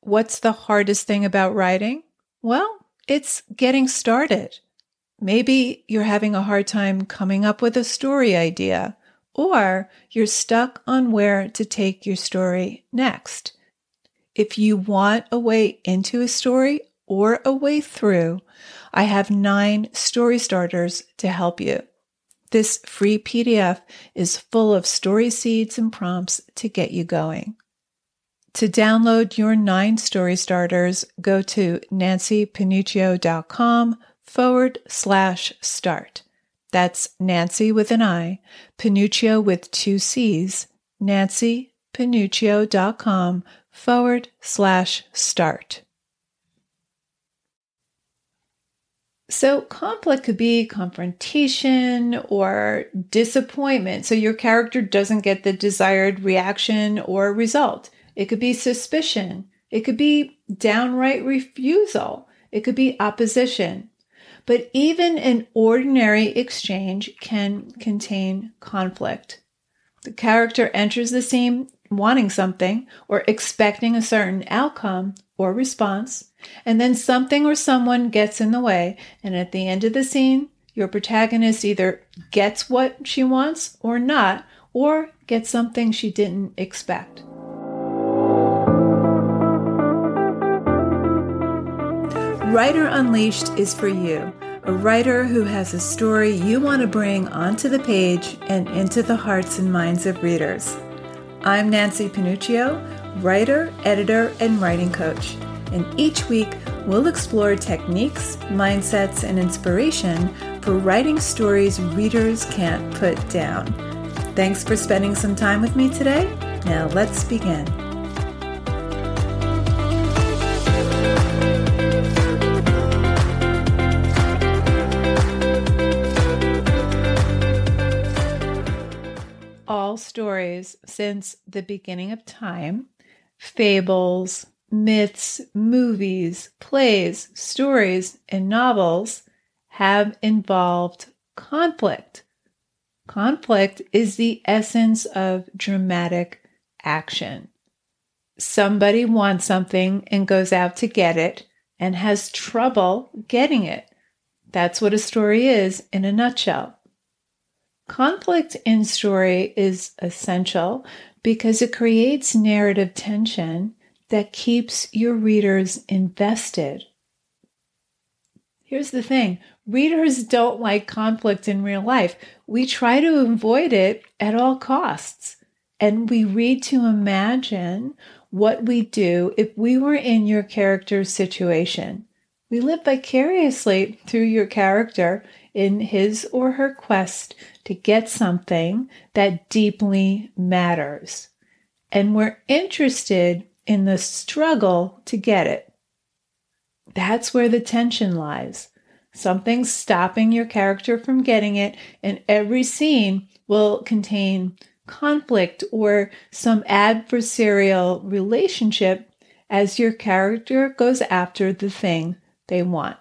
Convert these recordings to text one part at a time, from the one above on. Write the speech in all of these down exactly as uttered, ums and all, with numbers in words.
What's the hardest thing about writing? Well, it's getting started. Maybe you're having a hard time coming up with a story idea, or you're stuck on where to take your story next. If you want a way into a story or a way through, I have nine story starters to help you. This free P D F is full of story seeds and prompts to get you going. To download your nine story starters, go to nancypanuccio.com forward slash start. That's Nancy with an I, Panuccio with two C's, nancypanuccio.com forward slash start. So conflict could be confrontation or disappointment. So your character doesn't get the desired reaction or result. It could be suspicion. It could be downright refusal. It could be opposition. But even an ordinary exchange can contain conflict. The character enters the scene wanting something or expecting a certain outcome or response, and then something or someone gets in the way, and at the end of the scene, your protagonist either gets what she wants or not, or gets something she didn't expect. Writer Unleashed is for you, a writer who has a story you want to bring onto the page and into the hearts and minds of readers. I'm Nancy Panuccio, writer, editor, and writing coach, and each week we'll explore techniques, mindsets, and inspiration for writing stories readers can't put down. Thanks for spending some time with me today. Now let's begin. All stories since the beginning of time, fables, myths, movies, plays, stories, and novels have involved conflict. Conflict is the essence of dramatic action. Somebody wants something and goes out to get it and has trouble getting it. That's what a story is in a nutshell. Conflict in story is essential because it creates narrative tension that keeps your readers invested. Here's the thing. Readers don't like conflict in real life. We try to avoid it at all costs. And we read to imagine what we do if we were in your character's situation. We live vicariously through your character in his or her quest to get something that deeply matters. And we're interested in the struggle to get it. That's where the tension lies. Something's stopping your character from getting it, and every scene will contain conflict or some adversarial relationship as your character goes after the thing they want.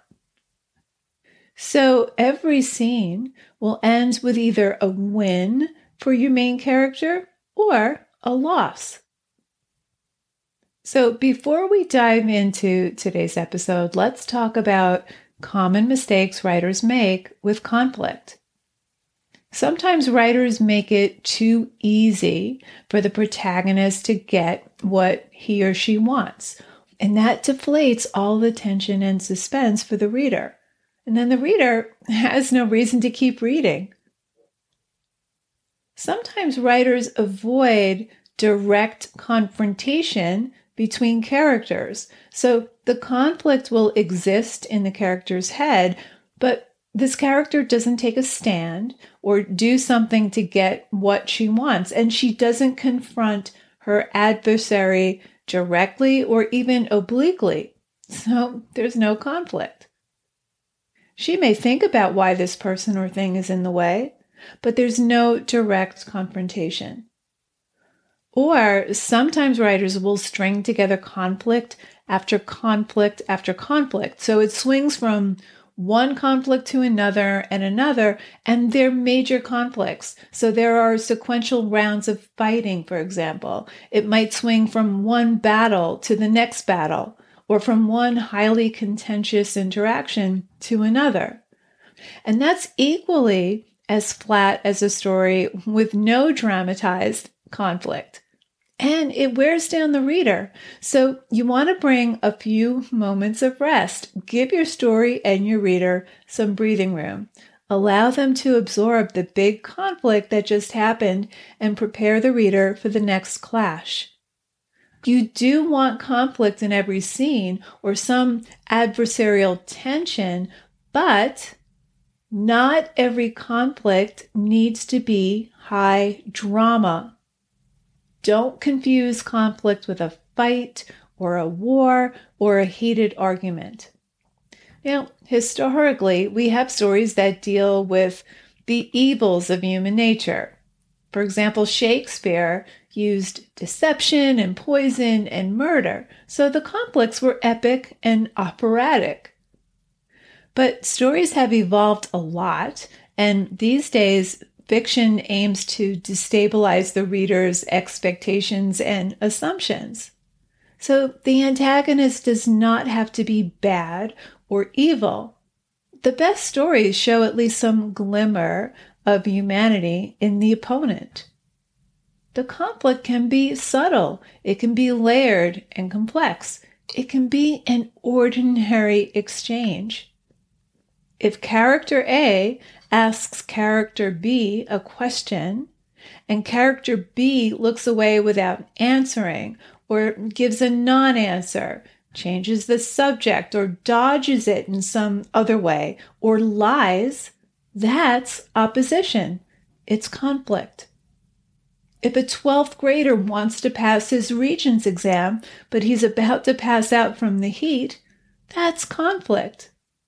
So every scene will end with either a win for your main character or a loss. So before we dive into today's episode, let's talk about common mistakes writers make with conflict. Sometimes writers make it too easy for the protagonist to get what he or she wants, and that deflates all the tension and suspense for the reader. And then the reader has no reason to keep reading. Sometimes writers avoid direct confrontation between characters. So the conflict will exist in the character's head, but this character doesn't take a stand or do something to get what she wants. And she doesn't confront her adversary directly or even obliquely. So there's no conflict. She may think about why this person or thing is in the way, but there's no direct confrontation. Or sometimes writers will string together conflict after conflict after conflict. So it swings from one conflict to another and another, and they're major conflicts. So there are sequential rounds of fighting, for example. It might swing from one battle to the next battle, or from one highly contentious interaction to another. And that's equally as flat as a story with no dramatized conflict. And it wears down the reader. So you want to bring a few moments of rest. Give your story and your reader some breathing room. Allow them to absorb the big conflict that just happened and prepare the reader for the next clash. You do want conflict in every scene or some adversarial tension, but not every conflict needs to be high drama. Don't confuse conflict with a fight or a war or a heated argument. Now, historically, we have stories that deal with the evils of human nature. For example, Shakespeare used deception and poison and murder, so the conflicts were epic and operatic. But stories have evolved a lot, and these days, fiction aims to destabilize the reader's expectations and assumptions. So the antagonist does not have to be bad or evil. The best stories show at least some glimmer of humanity in the opponent. The conflict can be subtle, it can be layered and complex, it can be an ordinary exchange. If character A asks character B a question, and character B looks away without answering, or gives a non-answer, changes the subject, or dodges it in some other way, or lies, that's opposition. It's conflict. If a twelfth grader wants to pass his Regents exam, but he's about to pass out from the heat, that's conflict.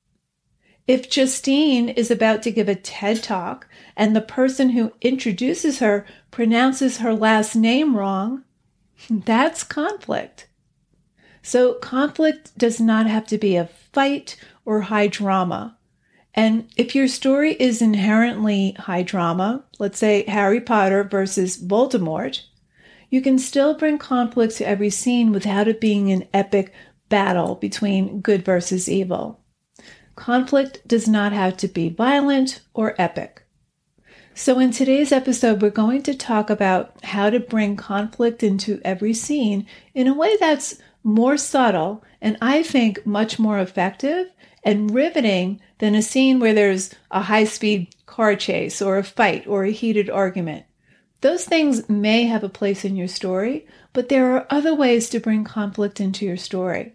If Justine is about to give a TED Talk and the person who introduces her pronounces her last name wrong, that's conflict. So conflict does not have to be a fight or high drama. And if your story is inherently high drama, let's say Harry Potter versus Voldemort, you can still bring conflict to every scene without it being an epic battle between good versus evil. Conflict does not have to be violent or epic. So in today's episode, we're going to talk about how to bring conflict into every scene in a way that's more subtle and I think much more effective and riveting than a scene where there's a high-speed car chase or a fight or a heated argument. Those things may have a place in your story, but there are other ways to bring conflict into your story.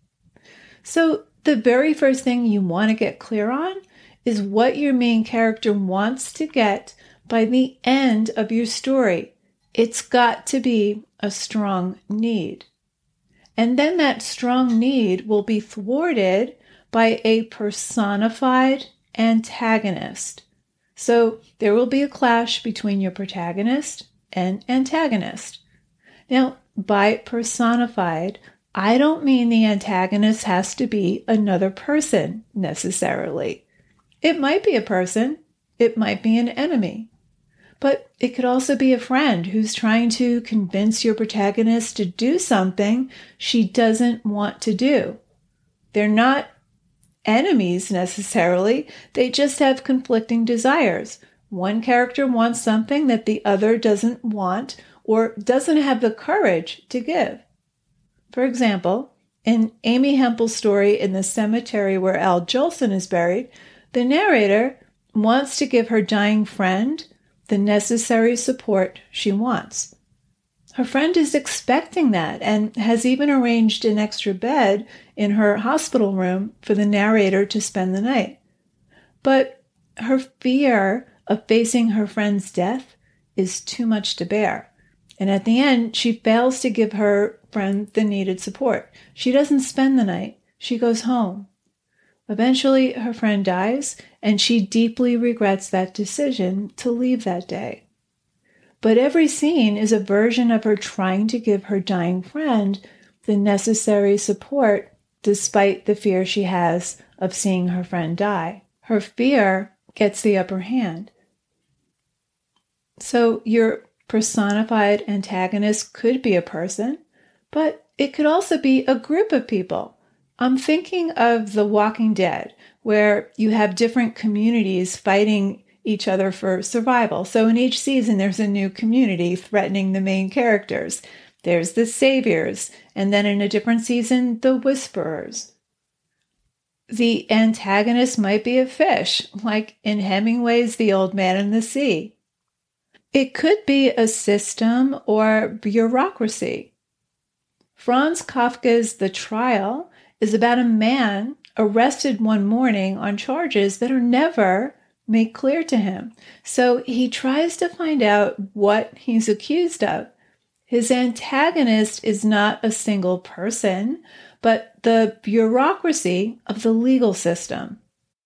So the very first thing you want to get clear on is what your main character wants to get by the end of your story. It's got to be a strong need. And then that strong need will be thwarted by a personified antagonist. So there will be a clash between your protagonist and antagonist. Now, by personified, I don't mean the antagonist has to be another person necessarily. It might be a person, it might be an enemy, but it could also be a friend who's trying to convince your protagonist to do something she doesn't want to do. They're not enemies necessarily, they just have conflicting desires. One character wants something that the other doesn't want or doesn't have the courage to give. For example, in Amy Hempel's story In the Cemetery Where Al Jolson is Buried, the narrator wants to give her dying friend the necessary support she wants. Her friend is expecting that and has even arranged an extra bed in her hospital room for the narrator to spend the night. But her fear of facing her friend's death is too much to bear. And at the end, she fails to give her friend the needed support. She doesn't spend the night. She goes home. Eventually, her friend dies, and she deeply regrets that decision to leave that day. But every scene is a version of her trying to give her dying friend the necessary support despite the fear she has of seeing her friend die. Her fear gets the upper hand. So your personified antagonist could be a person, but it could also be a group of people. I'm thinking of The Walking Dead, where you have different communities fighting each other for survival. So in each season, there's a new community threatening the main characters. There's the Saviors, and then in a different season, the Whisperers. The antagonist might be a fish, like in Hemingway's The Old Man and the Sea. It could be a system or bureaucracy. Franz Kafka's The Trial is about a man arrested one morning on charges that are never made clear to him. So he tries to find out what he's accused of. His antagonist is not a single person, but the bureaucracy of the legal system.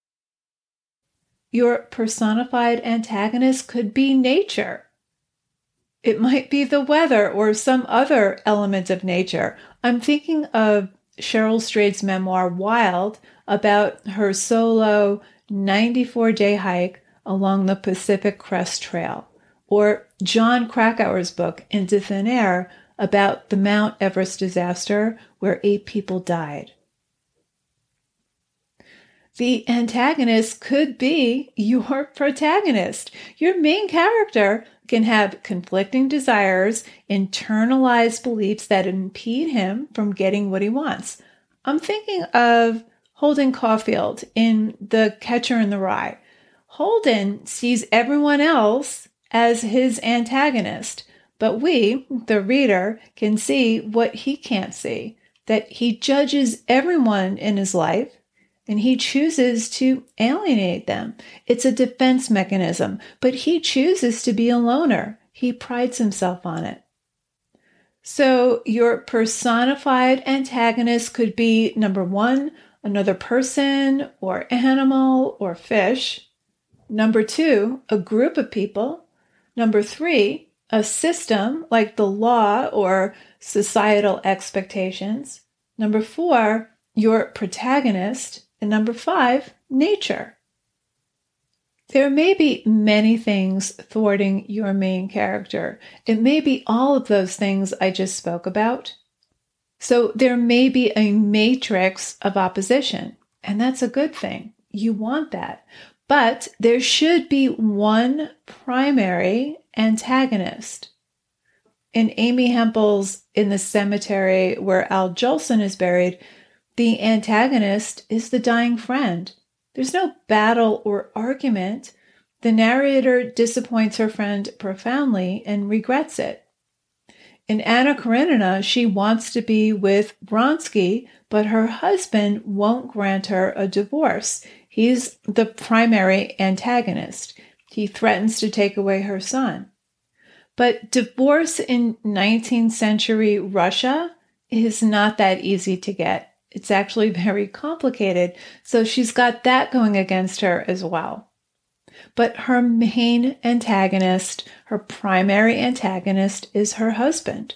Your personified antagonist could be nature. It might be the weather or some other element of nature. I'm thinking of Cheryl Strayed's memoir, Wild, about her solo ninety-four day hike along the Pacific Crest Trail, or John Krakauer's book, Into Thin Air, about the Mount Everest disaster where eight people died. The antagonist could be your protagonist. Your main character can have conflicting desires, internalized beliefs that impede him from getting what he wants. I'm thinking of Holden Caulfield in The Catcher in the Rye. Holden sees everyone else as his antagonist, but we, the reader, can see what he can't see, that he judges everyone in his life, and he chooses to alienate them. It's a defense mechanism, but he chooses to be a loner. He prides himself on it. So your personified antagonist could be, number one, another person or animal or fish. Number two, a group of people. Number three, a system like the law or societal expectations. Number four, your protagonist. And number five, nature. There may be many things thwarting your main character. It may be all of those things I just spoke about. So there may be a matrix of opposition, and that's a good thing. You want that. But there should be one primary antagonist. In Amy Hempel's In the Cemetery Where Al Jolson is Buried, the antagonist is the dying friend. There's no battle or argument. The narrator disappoints her friend profoundly and regrets it. In Anna Karenina, she wants to be with Vronsky, but her husband won't grant her a divorce. He's the primary antagonist. He threatens to take away her son. But divorce in nineteenth century Russia is not that easy to get. It's actually very complicated, so she's got that going against her as well. But her main antagonist, her primary antagonist, is her husband.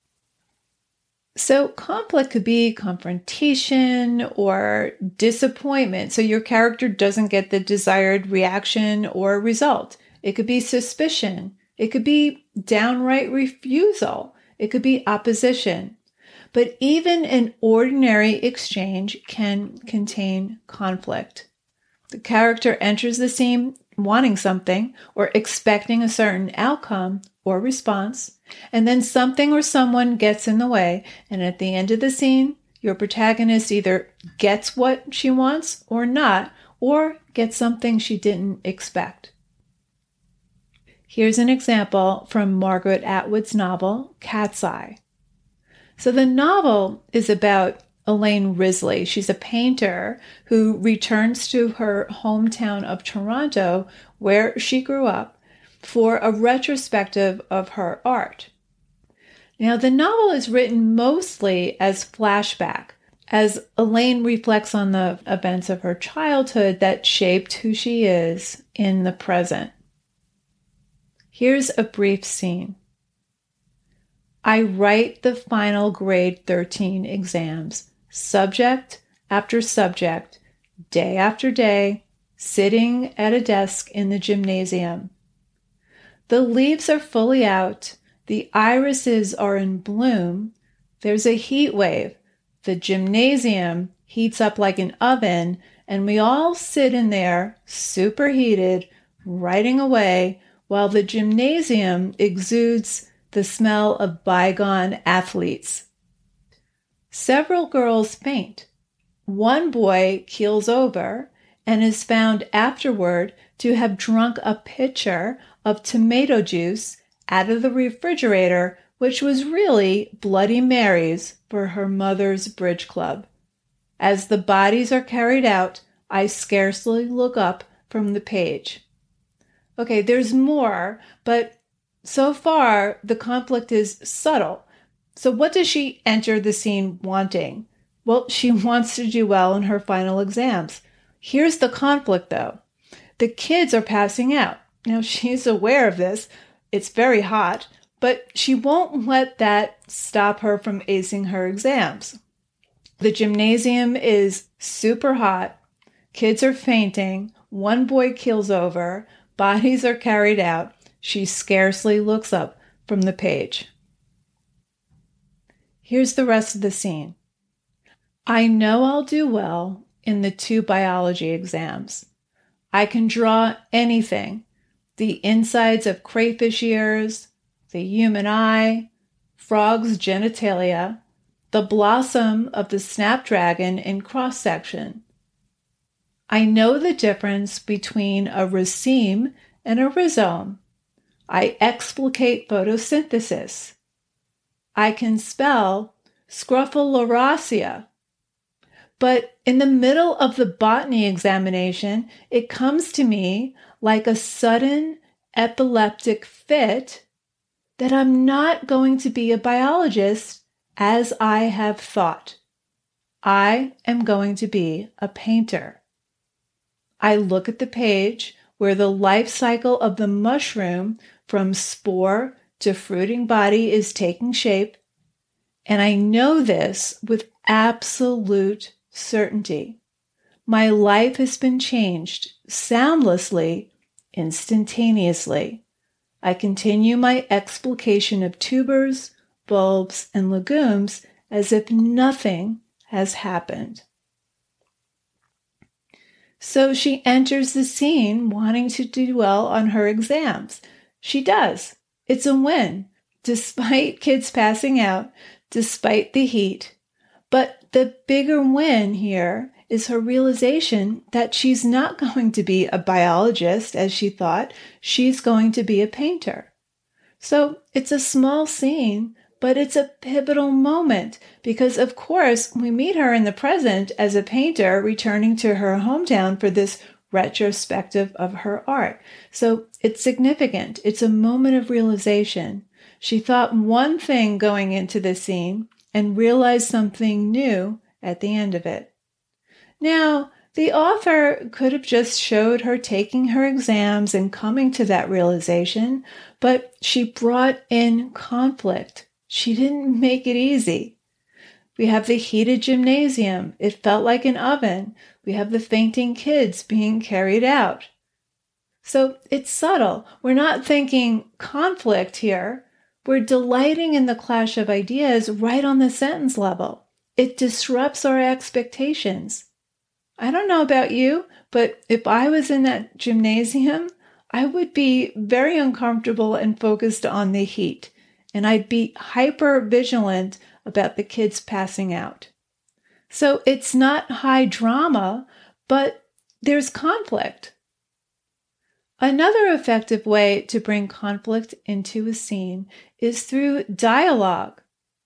So conflict could be confrontation or disappointment, so your character doesn't get the desired reaction or result. It could be suspicion. It could be downright refusal. It could be opposition. But even an ordinary exchange can contain conflict. The character enters the scene wanting something or expecting a certain outcome or response, and then something or someone gets in the way, and at the end of the scene, your protagonist either gets what she wants or not, or gets something she didn't expect. Here's an example from Margaret Atwood's novel, Cat's Eye. So the novel is about Elaine Risley. She's a painter who returns to her hometown of Toronto, where she grew up, for a retrospective of her art. Now, the novel is written mostly as flashback, as Elaine reflects on the events of her childhood that shaped who she is in the present. Here's a brief scene. I write the final grade thirteen exams, subject after subject, day after day, sitting at a desk in the gymnasium. The leaves are fully out. The irises are in bloom. There's a heat wave. The gymnasium heats up like an oven, and we all sit in there, superheated, writing away, while the gymnasium exudes the smell of bygone athletes. Several girls faint. One boy keels over and is found afterward to have drunk a pitcher of tomato juice out of the refrigerator, which was really Bloody Mary's for her mother's bridge club. As the bodies are carried out, I scarcely look up from the page. Okay, there's more, but so far the conflict is subtle. So what does she enter the scene wanting? Well, she wants to do well in her final exams. Here's the conflict, though. The kids are passing out. Now, she's aware of this. It's very hot, but she won't let that stop her from acing her exams. The gymnasium is super hot. Kids are fainting. One boy keels over. Bodies are carried out. She scarcely looks up from the page. Here's the rest of the scene. I know I'll do well in the two biology exams. I can draw anything. The insides of crayfish ears, the human eye, frog's genitalia, the blossom of the snapdragon in cross-section. I know the difference between a raceme and a rhizome. I explicate photosynthesis. I can spell Scrophulariaceae. But in the middle of the botany examination, it comes to me like a sudden epileptic fit that I'm not going to be a biologist as I have thought. I am going to be a painter. I look at the page where the life cycle of the mushroom from spore to fruiting body is taking shape, and I know this with absolute certainty. My life has been changed soundlessly, instantaneously. I continue my explication of tubers, bulbs, and legumes as if nothing has happened. So she enters the scene wanting to do well on her exams. She does. It's a win, despite kids passing out, despite the heat. But the bigger win here is her realization that she's not going to be a biologist, as she thought. She's going to be a painter. So it's a small scene, but it's a pivotal moment because, of course, we meet her in the present as a painter returning to her hometown for this retrospective of her art. So it's significant. It's a moment of realization. She thought one thing going into the scene and realized something new at the end of it. Now, the author could have just showed her taking her exams and coming to that realization, but she brought in conflict. She didn't make it easy. We have the heated gymnasium. It felt like an oven. We have the fainting kids being carried out. So it's subtle. We're not thinking conflict here. We're delighting in the clash of ideas right on the sentence level. It disrupts our expectations. I don't know about you, but if I was in that gymnasium, I would be very uncomfortable and focused on the heat, and I'd be hyper vigilant about the kids passing out. So it's not high drama, but there's conflict. Another effective way to bring conflict into a scene is through dialogue.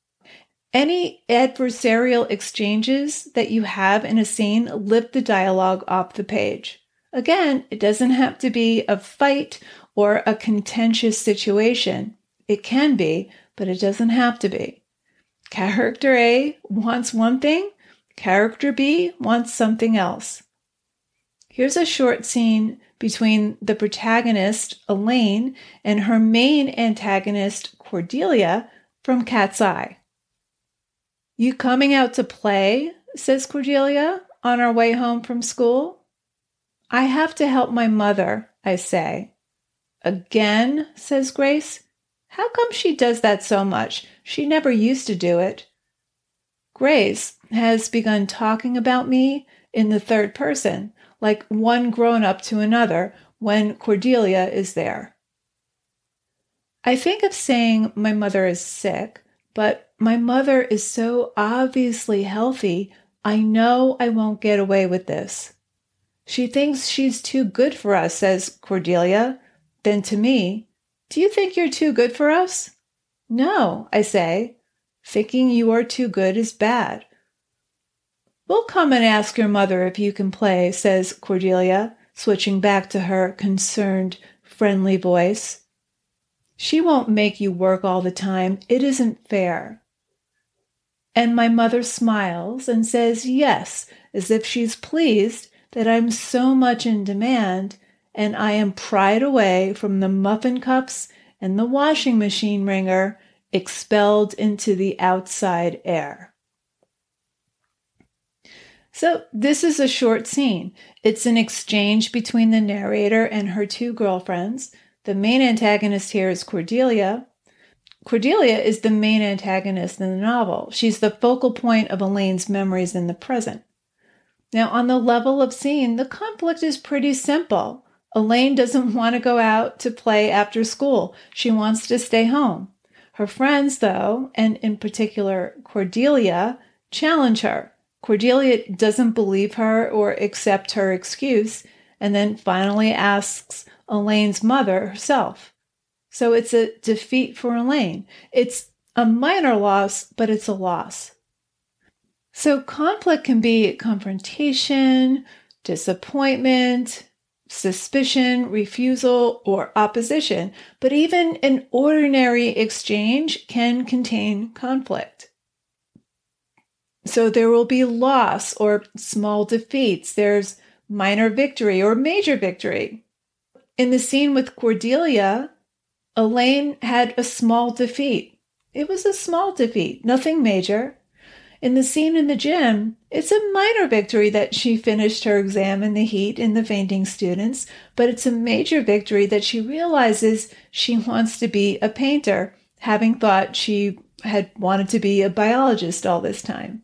Any adversarial exchanges that you have in a scene lift the dialogue off the page. Again, it doesn't have to be a fight or a contentious situation. It can be, but it doesn't have to be. Character A wants one thing, character B wants something else. Here's a short scene between the protagonist, Elaine, and her main antagonist, Cordelia, from Cat's Eye. "You coming out to play?" says Cordelia. on our way home from school? I have to help my mother, I say. Again, says Grace. How come she does that so much? She never used to do it. Grace has begun talking about me in the third person, like one grown-up to another when Cordelia is there. I think of saying my mother is sick, but my mother is so obviously healthy, I know I won't get away with this. She thinks she's too good for us, says Cordelia. Then to me, do you think you're too good for us? No, I say. Thinking you are too good is bad. We'll come and ask your mother if you can play, says Cordelia, switching back to her concerned, friendly voice. She won't make you work all the time. It isn't fair. And my mother smiles and says yes, as if she's pleased that I'm so much in demand and I am pried away from the muffin cups and the washing machine wringer, expelled into the outside air. So this is a short scene. It's an exchange between the narrator and her two girlfriends. The main antagonist here is Cordelia. Cordelia is the main antagonist in the novel. She's the focal point of Elaine's memories in the present. Now, on the level of scene, the conflict is pretty simple. Elaine doesn't want to go out to play after school. She wants to stay home. Her friends, though, and in particular Cordelia, challenge her. Cordelia doesn't believe her or accept her excuse, and then finally asks Elaine's mother herself. So it's a defeat for Elaine. It's a minor loss, but it's a loss. So conflict can be confrontation, disappointment, suspicion, refusal, or opposition, but even an ordinary exchange can contain conflict. So there will be loss or small defeats. There's minor victory or major victory. In the scene with Cordelia, Elaine had a small defeat. It was a small defeat, nothing major. In the scene in the gym, it's a minor victory that she finished her exam in the heat in the fainting students, but it's a major victory that she realizes she wants to be a painter, having thought she had wanted to be a biologist all this time.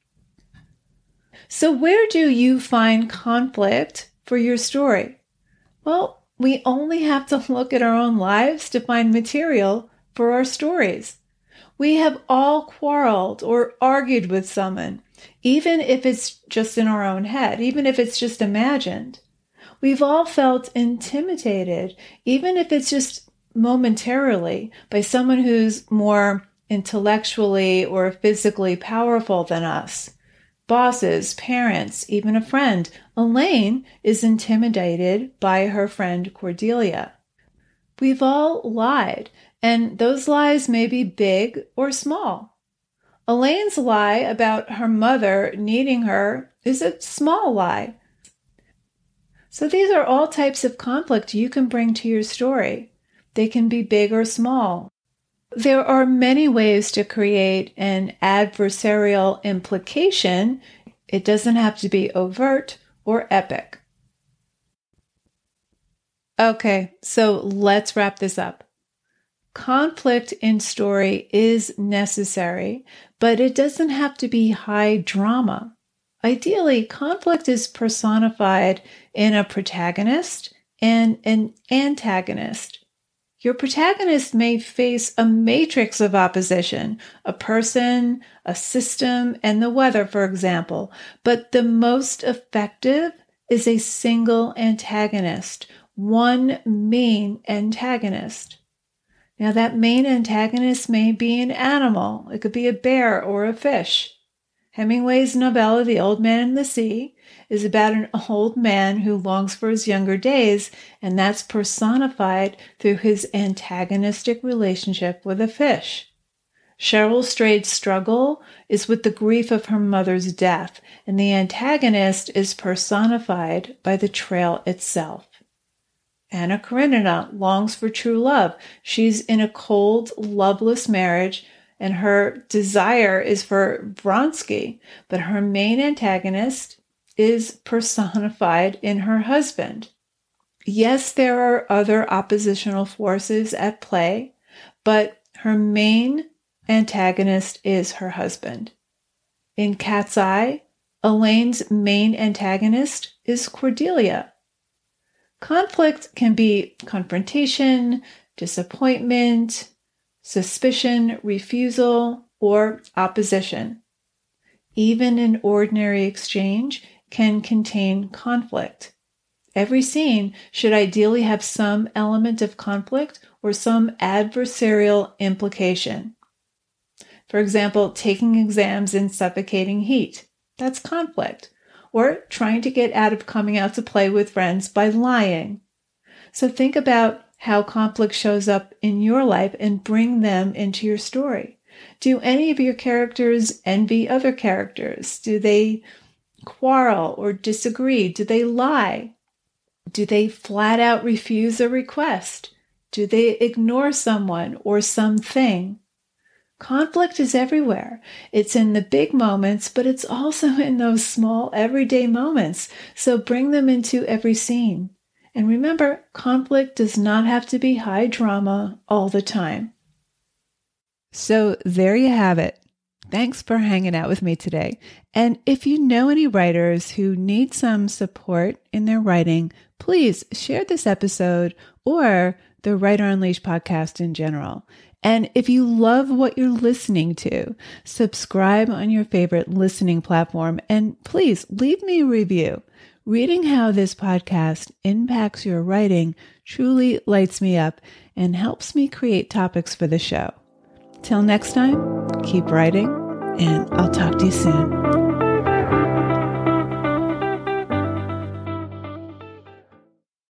So where do you find conflict for your story? Well, we only have to look at our own lives to find material for our stories. We have all quarreled or argued with someone, even if it's just in our own head, even if it's just imagined. We've all felt intimidated, even if it's just momentarily, by someone who's more intellectually or physically powerful than us. Bosses, parents, even a friend. Elaine is intimidated by her friend Cordelia. We've all lied, and those lies may be big or small. Elaine's lie about her mother needing her is a small lie. So these are all types of conflict you can bring to your story. They can be big or small. There are many ways to create an adversarial implication. It doesn't have to be overt or epic. Okay, so let's wrap this up. Conflict in story is necessary, but it doesn't have to be high drama. Ideally, conflict is personified in a protagonist and an antagonist. Your protagonist may face a matrix of opposition, a person, a system, and the weather, for example, but the most effective is a single antagonist, one main antagonist. Now, that main antagonist may be an animal. It could be a bear or a fish. Hemingway's novella, The Old Man and the Sea, is about an old man who longs for his younger days, and that's personified through his antagonistic relationship with a fish. Cheryl Strayed's struggle is with the grief of her mother's death, and the antagonist is personified by the trail itself. Anna Karenina longs for true love. She's in a cold, loveless marriage, and her desire is for Vronsky, but her main antagonist is personified in her husband. Yes, there are other oppositional forces at play, but her main antagonist is her husband. In Cat's Eye, Elaine's main antagonist is Cordelia. Conflict can be confrontation, disappointment, suspicion, refusal, or opposition. Even an ordinary exchange can contain conflict. Every scene should ideally have some element of conflict or some adversarial implication. For example, taking exams in suffocating heat. That's conflict. Or trying to get out of coming out to play with friends by lying. So think about how conflict shows up in your life and bring them into your story. Do any of your characters envy other characters? Do they quarrel or disagree? Do they lie? Do they flat out refuse a request? Do they ignore someone or something? Conflict is everywhere. It's in the big moments, but it's also in those small everyday moments. So bring them into every scene. And remember, conflict does not have to be high drama all the time. So there you have it. Thanks for hanging out with me today. And if you know any writers who need some support in their writing, please share this episode or the Writer Unleashed podcast in general. And if you love what you're listening to, subscribe on your favorite listening platform and please leave me a review. Reading how this podcast impacts your writing truly lights me up and helps me create topics for the show. Till next time, keep writing, and I'll talk to you soon.